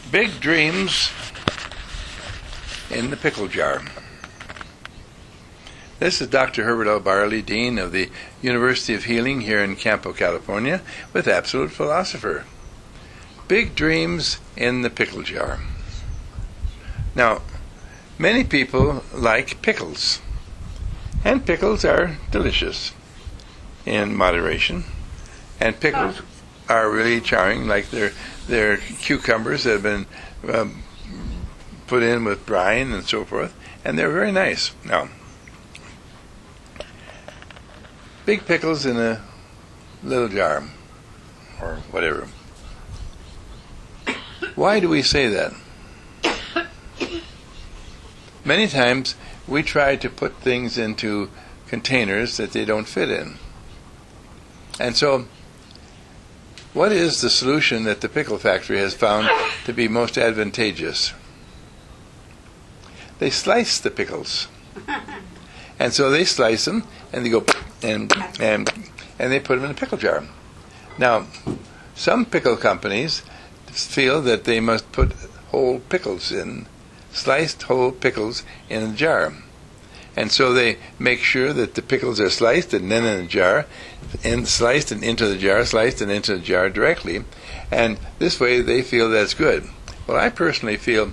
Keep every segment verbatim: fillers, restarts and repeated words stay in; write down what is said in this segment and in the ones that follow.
Big dreams in the pickle jar. This is Doctor Herbert L. Barley, Dean of the University of Healing here in Campo, California, with Absolute Philosopher. Big dreams in the pickle jar. Now, many people like pickles, and pickles are delicious in moderation, and pickles are really charming, like they're, they're cucumbers that have been um, put in with brine and so forth, and they're very nice. Now, big pickles in a little jar, or whatever. Why do we say that? Many times we try to put things into containers that they don't fit in. And so, what is the solution that the pickle factory has found to be most advantageous? They slice the pickles. And so they slice them, and they go, and and and they put them in a pickle jar. Now, some pickle companies feel that they must put whole pickles in, sliced whole pickles in a jar. And so they make sure that the pickles are sliced and then in a jar, and sliced and into the jar, sliced and into the jar directly. And this way they feel that's good. Well, I personally feel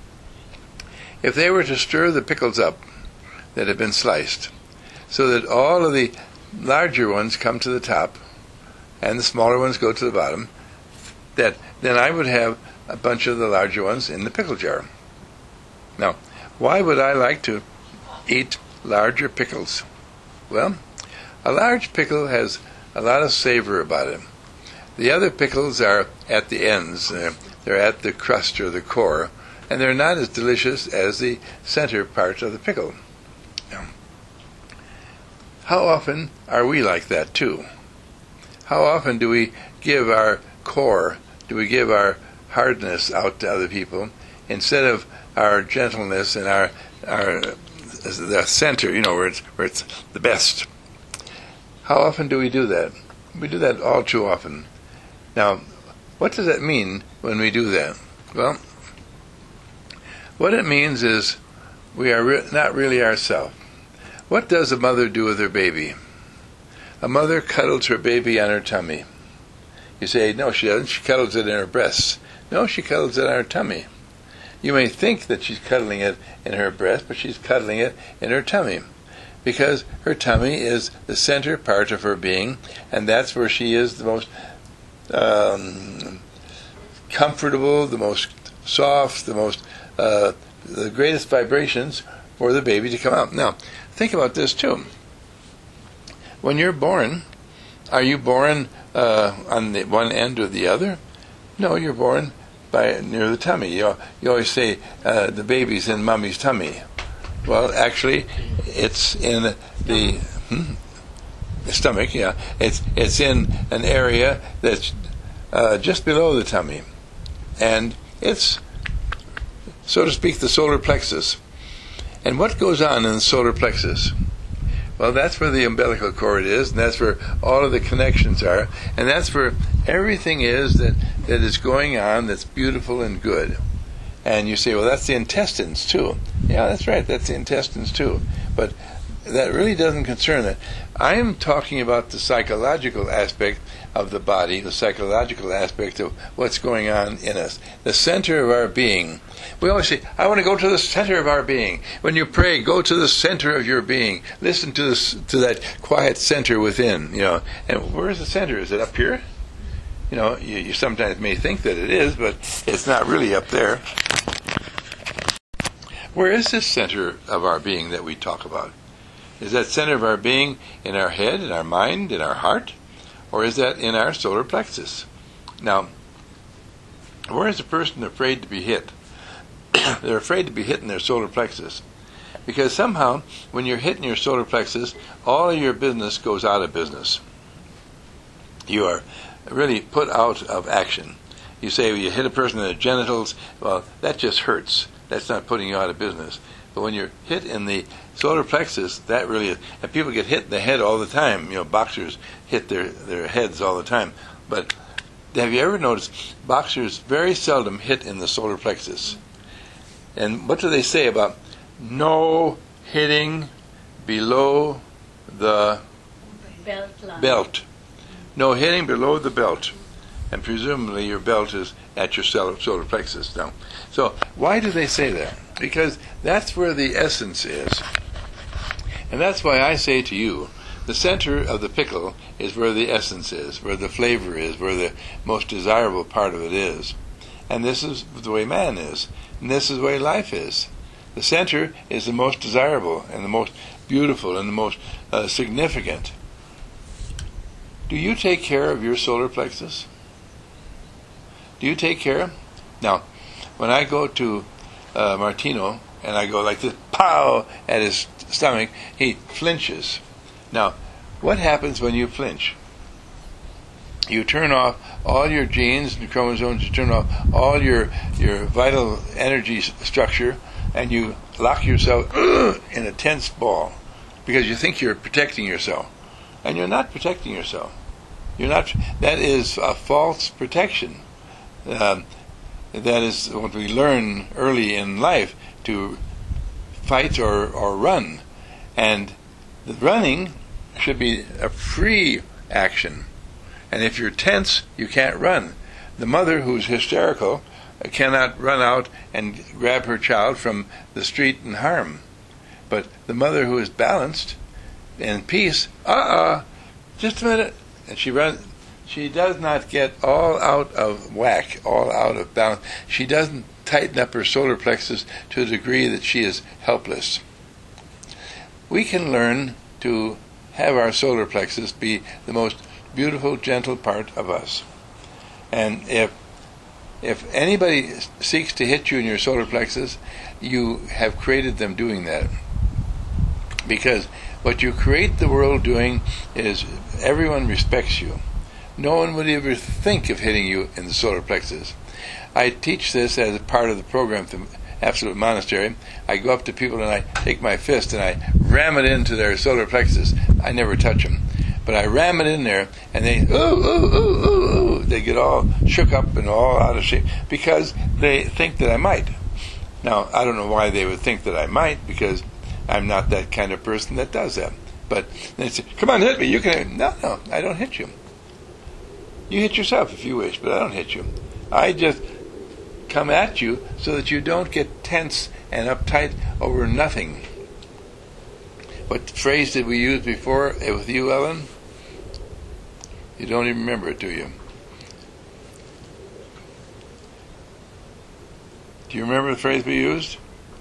if they were to stir the pickles up that have been sliced, so that all of the larger ones come to the top and the smaller ones go to the bottom, that then I would have a bunch of the larger ones in the pickle jar. Now, why would I like to eat larger pickles? Well, a large pickle has a lot of savor about it. The other pickles are at the ends. They're, they're at the crust or the core, and they're not as delicious as the center part of the pickle. Now, how often are we like that too? How often do we give our core, do we give our hardness out to other people instead of our gentleness and our our the center, you know, where it's where it's the best? How often do we do that? We do that all too often. Now, what does that mean when we do that? Well, what it means is we are re- not really ourselves. What does a mother do with her baby? A mother cuddles her baby on her tummy. You say, no, she doesn't. She cuddles it in her breasts. No, she cuddles it on her tummy. You may think that she's cuddling it in her breast, but she's cuddling it in her tummy, because her tummy is the center part of her being, and that's where she is the most um, comfortable, the most soft, the most uh, the greatest vibrations for the baby to come out. Now, think about this too. When you're born, are you born uh, on the one end or the other? No, you're born by near the tummy. You, you always say uh, the baby's in mommy's tummy. Well, actually, it's in the, hmm, the stomach. Yeah, it's it's in an area that's uh, just below the tummy, and it's, so to speak, the solar plexus. And what goes on in the solar plexus? Well, that's where the umbilical cord is, and that's where all of the connections are, and that's where everything is that, that is going on that's beautiful and good. And you say, well, that's the intestines too. Yeah, that's right, that's the intestines too. But that really doesn't concern it. I am talking about the psychological aspect of the body, the psychological aspect of what's going on in us, the center of our being. We always say, I want to go to the center of our being. When you pray, go to the center of your being. Listen to this, to that quiet center within, you know. And where's the center? Is it up here? You know, you, you sometimes may think that it is, but it's not really up there. Where is this center of our being that we talk about? Is that center of our being in our head, in our mind, in our heart? Or is that in our solar plexus? Now, where is a person afraid to be hit? They're afraid to be hit in their solar plexus. Because somehow, when you're hit in your solar plexus, all of your business goes out of business. You are really put out of action. You say, well, you hit a person in the genitals, well, that just hurts. That's not putting you out of business. But when you're hit in the solar plexus, that really is. And people get hit in the head all the time. You know, boxers hit their, their heads all the time. But have you ever noticed boxers very seldom hit in the solar plexus? And what do they say about no hitting below the belt line? Belt. No hitting below the belt. And presumably your belt is at your solar, solar plexus now. So why do they say that? Because that's where the essence is. And that's why I say to you, the center of the pickle is where the essence is, where the flavor is, where the most desirable part of it is. And this is the way man is. And this is the way life is. The center is the most desirable and the most beautiful and the most uh, significant. Do you take care of your solar plexus? Do you take care? Now, when I go to uh, Martino and I go like this, pow, at his stomach, he flinches. Now, what happens when you flinch? You turn off all your genes and chromosomes, you turn off all your, your vital energy s- structure, and you lock yourself in a tense ball because you think you're protecting yourself. And you're not protecting yourself. You're not. That is a false protection. Um, that is what we learn early in life, to fight or, or run. And the running should be a free action. And if you're tense, you can't run. The mother who's hysterical cannot run out and grab her child from the street and harm. But the mother who is balanced and peace, uh-uh, just a minute, and she runs. She does not get all out of whack, all out of balance. She doesn't tighten up her solar plexus to a degree that she is helpless. We can learn to have our solar plexus be the most beautiful, gentle part of us. And if if anybody seeks to hit you in your solar plexus, you have created them doing that. Because what you create the world doing is everyone respects you. No one would ever think of hitting you in the solar plexus. I teach this as a part of the program at the Absolute Monastery. I go up to people and I take my fist and I ram it into their solar plexus. I never touch them. But I ram it in there and they, ooh, ooh, ooh, ooh, ooh. They get all shook up and all out of shape because they think that I might. Now, I don't know why they would think that I might, because I'm not that kind of person that does that. But they say, come on, hit me. You can. No, no, I don't hit you. You hit yourself if you wish, but I don't hit you. I just come at you so that you don't get tense and uptight over nothing. What phrase did we use before with you, Ellen? You don't even remember it, do you? Do you remember the phrase we used?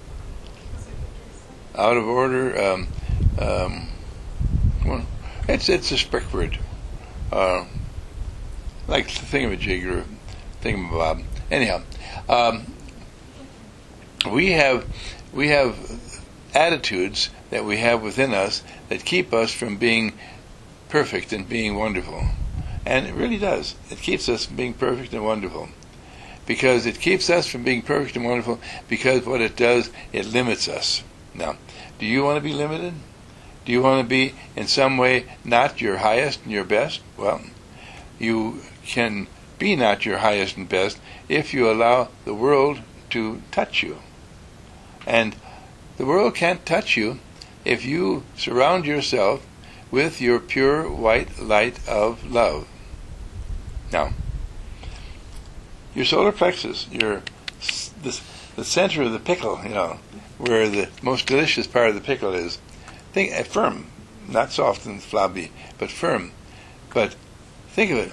Out of order. Um, um, well, it's it's a sprick word. Uh, like the thingamajig or thingamabob. Anyhow, um, we have we have attitudes that we have within us that keep us from being perfect and being wonderful. And it really does. It keeps us from being perfect and wonderful. Because it keeps us from being perfect and wonderful, because what it does, it limits us. Now, do you want to be limited? Do you want to be in some way not your highest and your best? Well, you can be not your highest and best if you allow the world to touch you. And the world can't touch you if you surround yourself with your pure white light of love. Now, your solar plexus, your the, the center of the pickle, you know, where the most delicious part of the pickle is, think uh, firm, not soft and flabby, but firm. But think of it.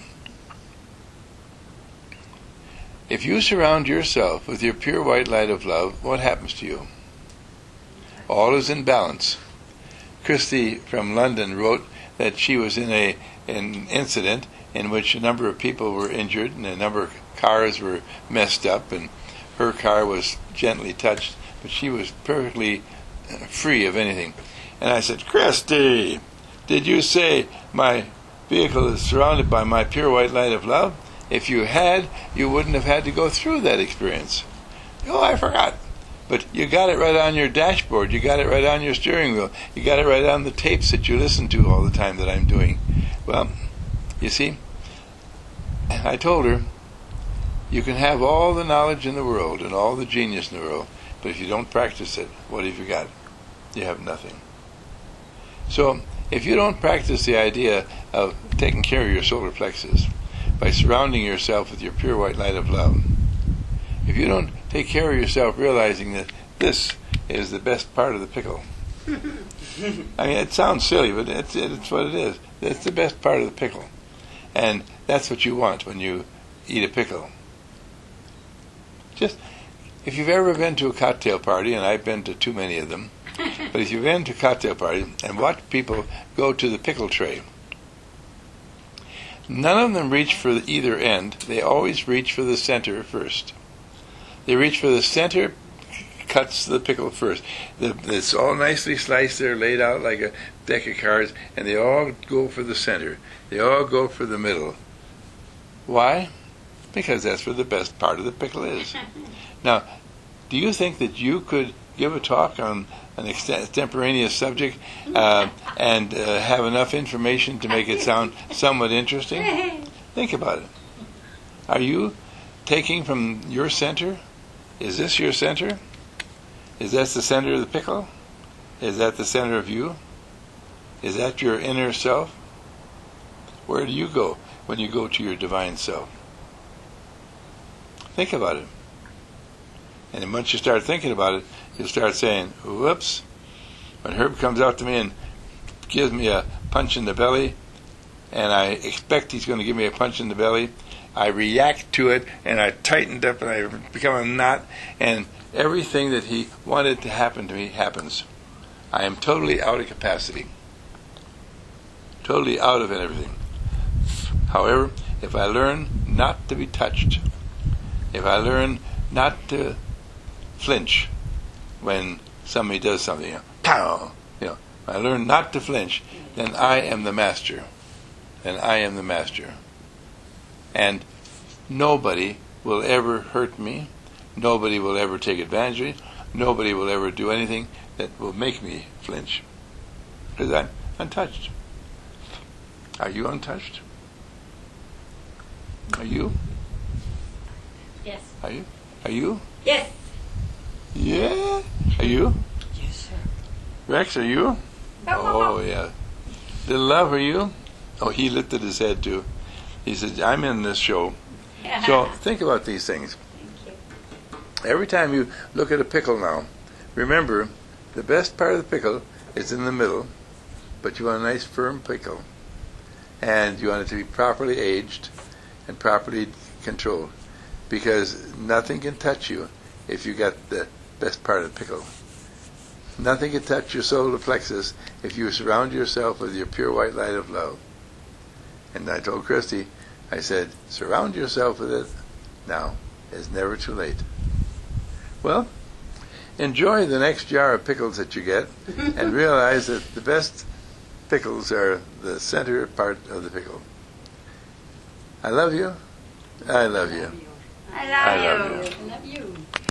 If you surround yourself with your pure white light of love, what happens to you? All is in balance. Christy from London wrote that she was in a an incident in which a number of people were injured and a number of cars were messed up, and her car was gently touched, but she was perfectly free of anything. And I said, Christy, did you say my vehicle is surrounded by my pure white light of love? If you had, you wouldn't have had to go through that experience. Oh, I forgot. But you got it right on your dashboard. You got it right on your steering wheel. You got it right on the tapes that you listen to all the time that I'm doing. Well, you see, I told her, you can have all the knowledge in the world and all the genius in the world, but if you don't practice it, what have you got? You have nothing. So, if you don't practice the idea of taking care of your solar plexus by surrounding yourself with your pure white light of love, if you don't take care of yourself realizing that this is the best part of the pickle, I mean, it sounds silly, but it's, it's what it is. It's the best part of the pickle. And that's what you want when you eat a pickle. Just, if you've ever been to a cocktail party, and I've been to too many of them, but if you've been to a cocktail party and watch people go to the pickle tray, none of them reach for either end. They always reach for the center first. They reach for the center, cuts the pickle first. The, it's all nicely sliced there, laid out like a deck of cards, and they all go for the center. They all go for the middle. Why? Because that's where the best part of the pickle is. Now, do you think that you could give a talk on an extemporaneous subject uh, and uh, have enough information to make it sound somewhat interesting? Think about it. Are you taking from your center? Is this your center? Is that the center of the pickle? Is that the center of you? Is that your inner self? Where do you go when you go to your divine self? Think about it. And once you start thinking about it, you'll start saying, whoops. When Herb comes out to me and gives me a punch in the belly, and I expect he's going to give me a punch in the belly, I react to it, and I tightened up, and I become a knot, and everything that he wanted to happen to me happens. I am totally out of capacity. Totally out of everything. However, if I learn not to be touched, if I learn not to flinch when somebody does something, you know, pow, you know, if I learn not to flinch, then I am the master. Then I am the master. And nobody will ever hurt me. Nobody will ever take advantage of me. Nobody will ever do anything that will make me flinch. Because I'm untouched. Are you untouched? Are you? Yes. Are you? Are you? Yes. Yeah? Are you? Yes, sir. Rex, are you? Oh, yeah. Little Love, are you? Oh, he lifted his head too. He said, I'm in this show. So think about these things. Every time you look at a pickle now, remember, the best part of the pickle is in the middle, but you want a nice firm pickle. And you want it to be properly aged and properly controlled, because nothing can touch you if you got the best part of the pickle. Nothing can touch your solar plexus if you surround yourself with your pure white light of love. And I told Christy, I said, surround yourself with it now. It's never too late. Well, enjoy the next jar of pickles that you get, and realize that the best pickles are the center part of the pickle. I love you. I love you. I love I love you. you. I love you.